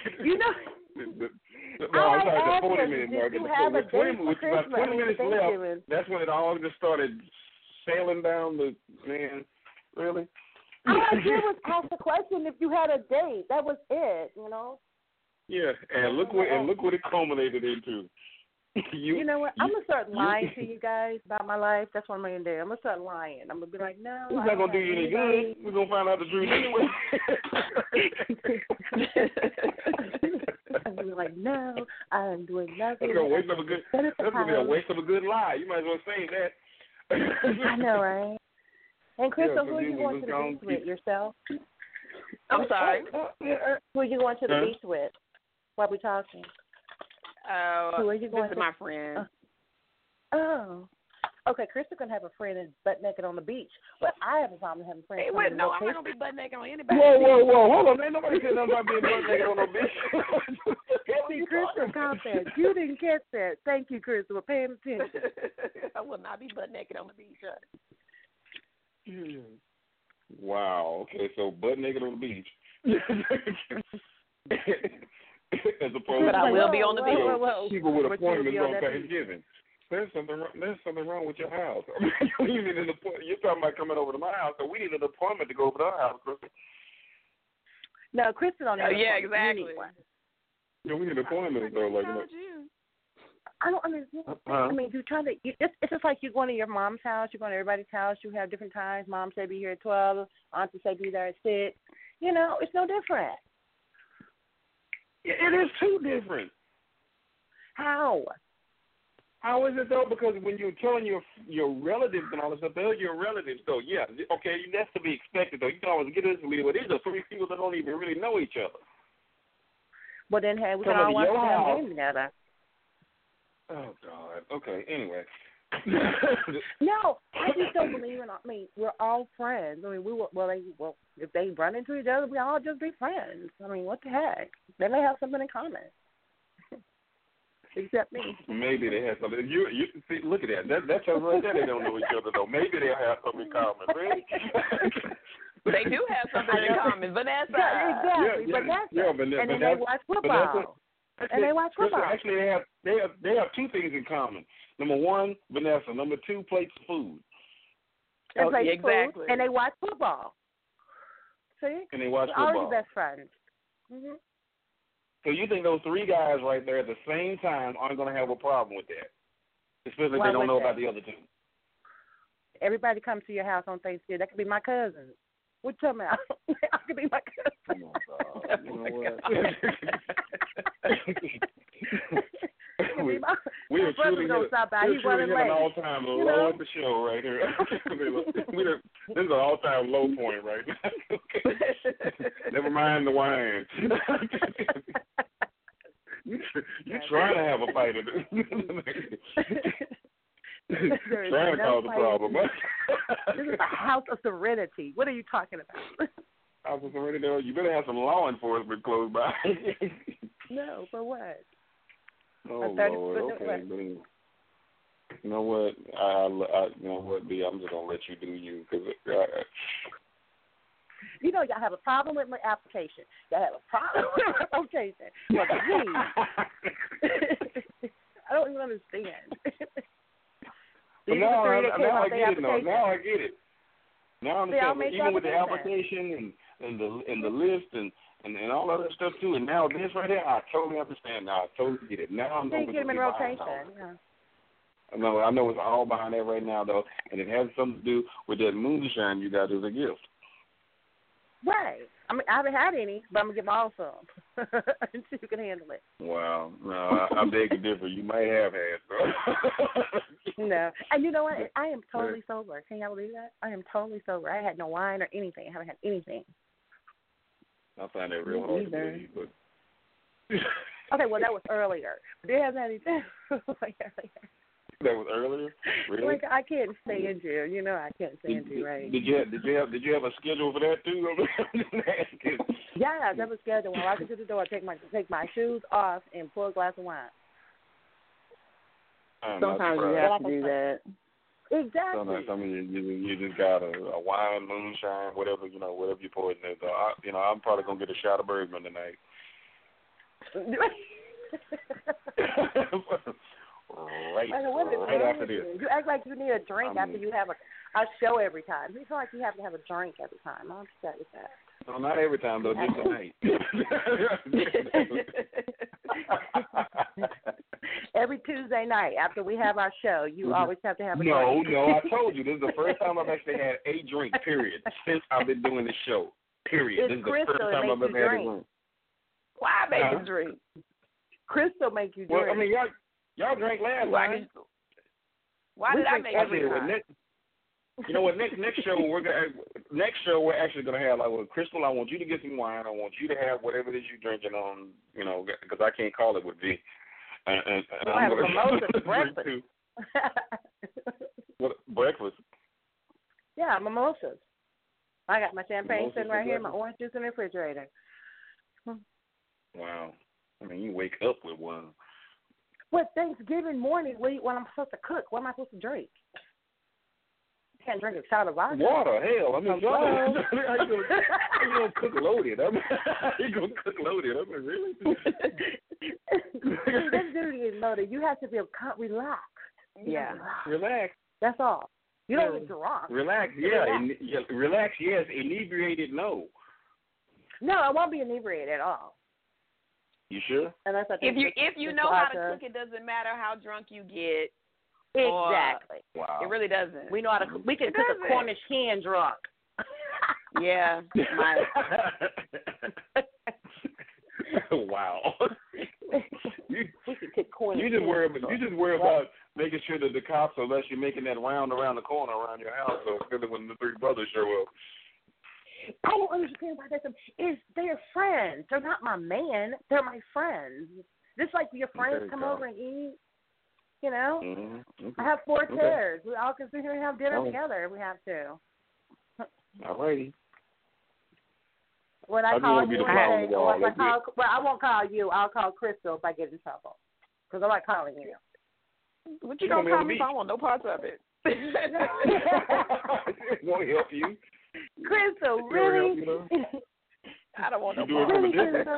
I'm sorry, the 40-minute mark. With about 20 minutes left, that's when it all just started sailing down the man. Really? All I did was ask the question if you had a date. That was it. Yeah, and look what it culminated into. You know what? I'm gonna start lying to you guys about my life. That's what I'm gonna do. I'm gonna start lying. I'm gonna be like, no. It's not gonna do you any good. We're gonna find out the truth anyway. I'm gonna be like, no, I'm doing nothing. That's gonna be a waste of a good lie. You might as well say that. I know, right? And Crystal, who are you going to the beach with? Yourself? I'm sorry. Who are you going to the beach with? While we talking? Who are you going to? My friend. Okay, Crystal can have a friend that's butt naked on the beach, but I have a problem having friends. Hey, wait, no, I'm not gonna be butt naked on anybody. Whoa, hold on, ain't nobody said nothing about being butt naked on no beach. See, Crystal caught that. You didn't catch that. Thank you, Crystal, for paying attention. I will not be butt naked on the beach. Wow. Okay, so butt naked on the beach. As opposed but I will be on the beach. People with appointments on Thanksgiving. There's something wrong with your house. You're talking about coming over to my house, so we need an appointment to go over to our house, Crystal. No, Crystal don't need yeah, exactly. Yeah, we need an appointment, though. I don't understand. I mean, it's just like you're going to your mom's house, you're going to everybody's house, you have different times. Mom say be here at 12, auntie say be there at 6. It's no different. It is too different. How? How is it, though? Because when you're telling your relatives and all this stuff, they're your relatives, though. Yeah, okay, that's to be expected, though. You can always get this to believe, but these are 3 people that don't even really know each other. Well, then, hey, we can all watch the game together. Oh, God. Okay, anyway. No, I just don't believe in. I mean, we're all friends. I mean, if they run into each other, we all just be friends. I mean, what the heck? They may have something in common. Except me. Maybe they have something. You see, look at that. That tells right there they don't know each other though. Maybe they have something in common. Really? They do have something in common. Vanessa. Yeah, exactly. Vanessa. Vanessa. And then they watch football. And they watch football. Actually, they have two things in common. Number one, Vanessa. Number two, plates of food. And plates exactly. Food, and they watch football. See? And they watch football. Already best friends. Mm-hmm. So you think those three guys right there at the same time aren't going to have a problem with that? Especially if they don't know about the other two. Everybody comes to your house on Thanksgiving. That could be my cousin. What you talking about? I could be my cousin. Oh, God. You know what? We are truly hit an all-time low at the show right here. This is an all-time low point right now. Never mind the wine. You're trying to have a fight. Trying to cause a problem. This is a house of serenity. What are you talking about? House of serenity? You better have some law enforcement close by. No, for what? Oh, Lord. Okay. You know what? You know what, B? I'm just going to let you do you. You know, y'all have a problem with my application. Y'all have a problem with my application. Well, I don't even understand. But now I get it. Now I get it. Now I understand. Even with the application and the list and all other stuff too, and now this right here, I totally understand. Now I totally get it. Now I'm going to get them in rotation. Yeah. I know it's all behind that right now though, and it has something to do with that moonshine you got as a gift. Right. I mean, I haven't had any, but I'm going to give them all some and see who can handle it. Wow. No, I beg to differ. You might have had some. No. And you know what? I am totally sober. Can y'all believe that? I am totally sober. I had no wine or anything. I haven't had anything. I find that real hard to believe. But... Okay, well, that was earlier. But it hasn't had anything. That was earlier? Really? Like, I can't stand you. You know I can't stand you, right? Did you have a schedule for that too? Yeah, that was scheduled. When I walk into the door, take my shoes off and pour a glass of wine. Sometimes you have to do that. Exactly. Sometimes you just got a wine, moonshine, whatever you pour in there. I'm probably gonna get a shot of Bergman tonight. Right after this. You act like you need a drink after you have a show every time. You feel like you have to have a drink every time. I'm upset with that. No, not every time, though, just tonight. Every Tuesday night after we have our show, you always have to have a drink. No, I told you. This is the first time I've actually had a drink, period, since I've been doing this show, period. This is the first time I've ever had a drink. Why make you drink? Crystal make you drink. Well, I mean, y'all drank last night. Why did I make you drink? You know what? Next show we're actually gonna have Crystal. I want you to get some wine. I want you to have whatever it is you're drinking on. Because I can't call it with V. And we'll have a mimosa for breakfast. What breakfast? Yeah, mimosas. I got my champagne sitting right here, my orange juice in the refrigerator. Wow. I mean, you wake up with one. What, Thanksgiving morning, when I'm supposed to cook, what am I supposed to drink? I can't drink a shot of vodka. Water, hell. I mean, how you gonna cook loaded? I mean, really? This duty is loaded. You have to be relaxed. Yeah. Relax. That's all. You don't get drunk. Relax, yeah. Relax, yes. Inebriated, no. No, I won't be inebriated at all. You sure? If you know how to cook, it doesn't matter how drunk you get. Exactly. Wow. It really doesn't. We know how to cook. We can cook a Cornish hen drunk. Yeah. Wow. You just worry about making sure that the cops, unless you're making that round around the corner around your house, so when the three brothers show up. I don't understand why they're friends. They're not my man. They're my friends. Just like your friends come over and eat, Mm-hmm. I have 4 chairs. We all can sit here and have dinner together if we have to. All righty. When I call you, I won't call you. I'll call Crystal if I get in trouble. because I'm not calling you. What you gonna call me if I want no parts of it? It won't help you. Crystal, really? I don't want no parts of it.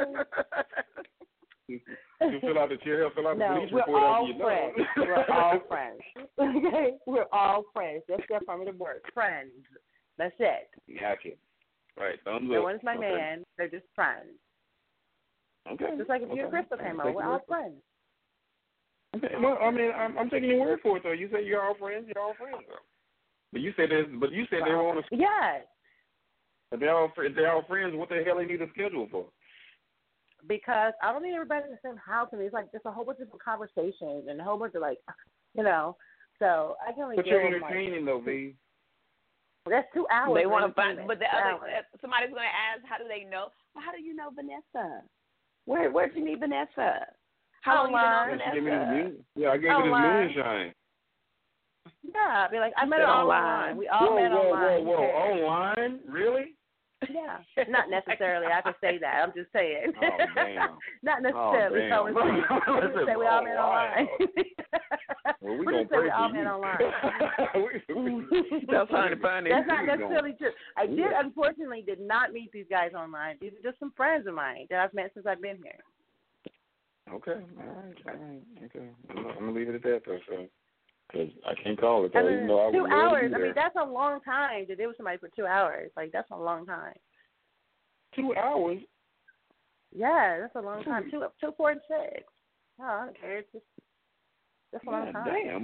You fill out the police report all after you friends. know. We're all friends. Okay? We're all friends. That's the affirmative word. Friends. That's it. Gotcha. Right. No one's my man. They're just friends. Okay. Just like if you and Crystal came over, we're all friends. Okay. Well, I mean, I'm taking your word for it, though. You say you're all friends. You're all friends, though. But you said they were on a. Yes. If they're all friends, what the hell they need a schedule for? Because I don't need everybody in the same house, and it's like just a whole bunch of conversations and a whole bunch of so I can only. But you're entertaining, though, V. That's 2 hours. They want to find, but the other somebody's going to ask, how do they know? Well, how do you know Vanessa? Where'd you meet Vanessa? How long you know Vanessa? I gave you this moonshine. Yeah, I'd be like, I met her online. We all met online. Whoa, online? Really? Yeah, not necessarily. I can say that. I'm just saying. Oh, damn. Not necessarily. Oh, damn. We say we all met online. Well, we gonna pray we all for met you. online. That's funny. That's not necessarily true. I unfortunately did not meet these guys online. These are just some friends of mine that I've met since I've been here. Okay. All right. Okay. I'm gonna leave it at that, though. So. Because I can't call it, though, even though I would 2 hours. I mean, that's a long time to deal with somebody for 2 hours. Like, that's a long time. 2 hours? Yeah, that's a long time. 2, 4, and 6. No, I don't care. It's just that's a long time. Damn.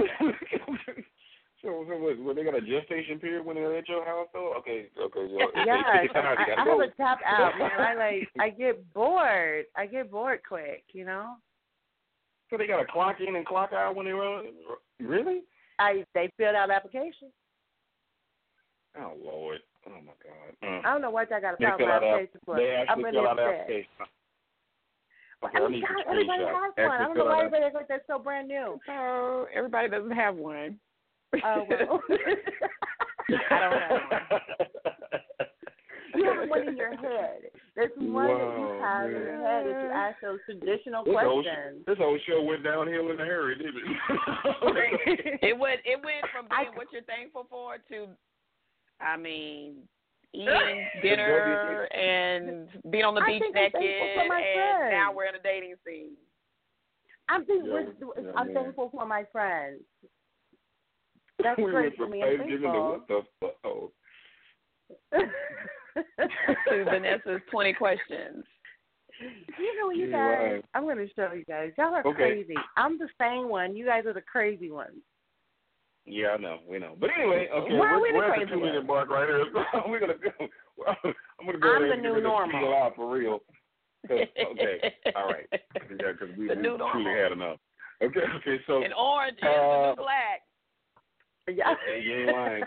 So what, they got a gestation period when they're at your house, though? Okay. Yeah, I have a tap out, man. I get bored. I get bored quick, you know? So they got to clock in and clock out when they run? Really? They filled out application. Oh, Lord. Oh, my God. I don't know what I got to fill out application for. They actually fill out application. Okay, I need your everybody has one. I don't know why everybody like that's so brand new. So everybody doesn't have one. Oh, well. I don't have one. You have one in your head. There's one that you have in your head that you ask those traditional questions. This whole show went downhill in a hurry, didn't it? It went from being what you're thankful for to, I mean, eating dinner and being on the beach naked, and now we're in a dating scene. I'm thankful for my friends. That's great for me. I'm thankful. What the fuck? Oh. To Vanessa's 20 questions. You know, you guys, I'm going to show you guys. Y'all are crazy. I'm the sane one. You guys are the crazy ones. Yeah, I know. We know. But anyway, okay, we're at the 2-minute mark right here. We're going to go. I'm going to go ahead and the new normal. Feel out for real. Okay, all right. Yeah, because we truly had enough. Okay, so. And orange is the new black. Yeah. You ain't lying.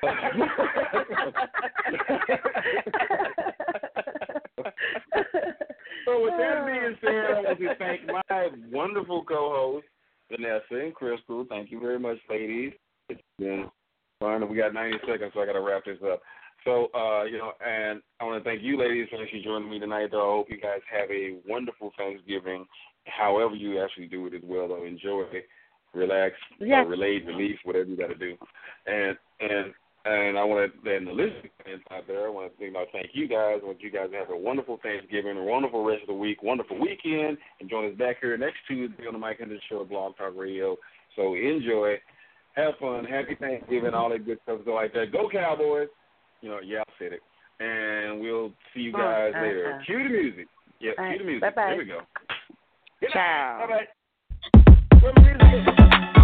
So with that being said, I want to thank my wonderful co-hosts, Vanessa and Crystal. Thank you very much, ladies. It's been fun. We got 90 seconds, so I got to wrap this up. So, and I want to thank you, ladies, for actually joining me tonight. Though I hope you guys have a wonderful Thanksgiving, however you actually do it as well. Though enjoy it. Relax, relate, release, whatever you got to do. And I want to, and the listeners out there, I want to thank you guys. I want you guys to have a wonderful Thanksgiving, a wonderful rest of the week, wonderful weekend, and join us back here next Tuesday on the Mike Henderson Show, Blog Talk Radio. So enjoy, have fun, happy Thanksgiving, all that good stuff like that. Go Cowboys! I said it. And we'll see you guys later. Cue the music. Yeah, cue the music. Bye-bye. There we go. Ciao. Bye-bye.